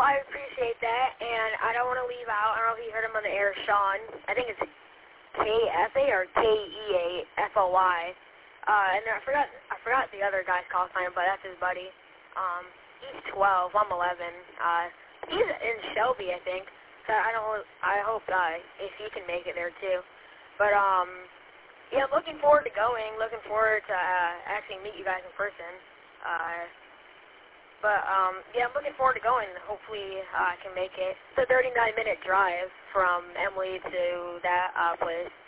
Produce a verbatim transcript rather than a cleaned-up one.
I appreciate that, and I don't want to leave out, I don't know if you heard him on the air, Sean. I think it's K F A or K E A F O Y. Uh, and I forgot I forgot the other guy's call sign, but that's his buddy. Um, he's twelve, I'm eleven. Uh, he's in Shelby, I think. So I don't, I hope uh, if he can make it there too. But, um, yeah, I'm looking forward to going, looking forward to uh, actually meet you guys in person. Uh, but, um, yeah, I'm looking forward to going. Hopefully uh, I can make it. It's a thirty-nine minute drive from Emily to that uh, place.